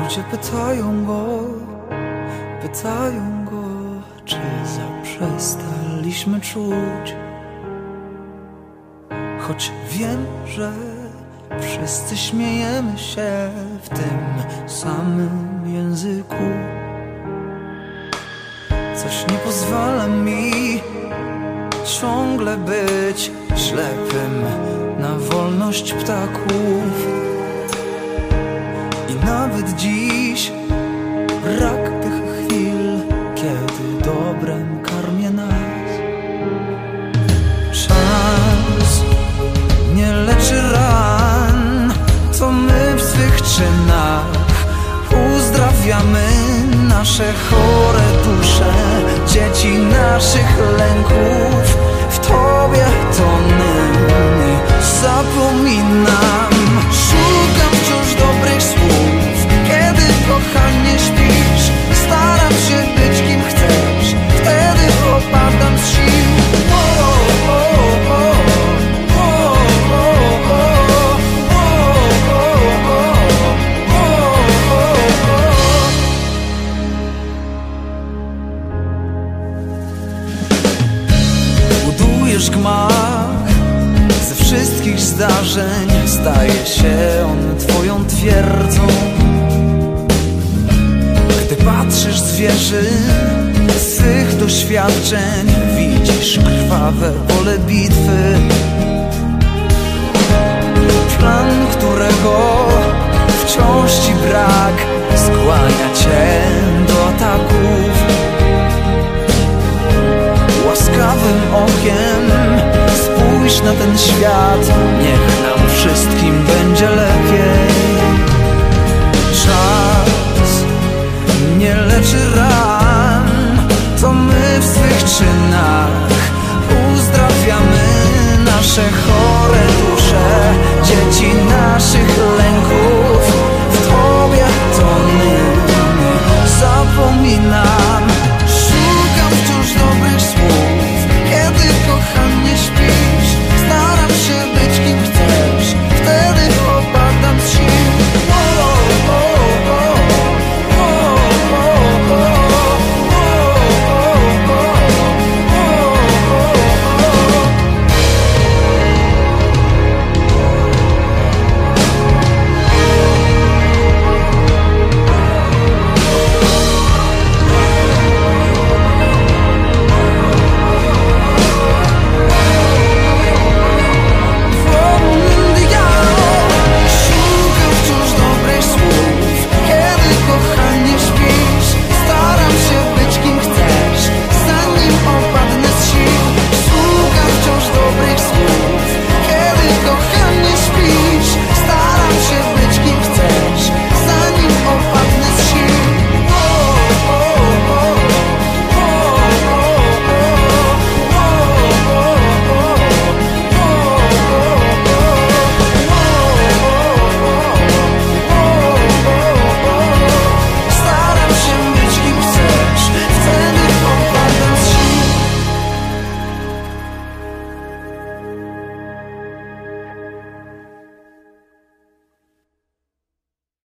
Ludzie pytają go, czy zaprzestaliśmy czuć. Choć wiem, że wszyscy śmiejemy się w tym samym języku. Coś nie pozwala mi ciągle być ślepym na wolność ptaków. I nawet dziś brak tych chwil, kiedy dobrem karmię nas. Czas nie leczy ran, to my w swych czynach uzdrawiamy nasze chore dusze, dzieci naszych lęków. W Tobie tonę zapominam. Szukam wciąż dobrych słów, kiedy kochanie śpisz. Staram się być kim chcesz, wtedy opadam z sił. Budujesz gmach, ze wszystkich zdarzeń staje się on twoją twierdzą. Gdy patrzysz z wieży swych doświadczeń, widzisz krwawe pole bitwy. Plan, którego wciąż ci brak, skłania cię do ataków. Łaskawym okiem spójrz na ten świat.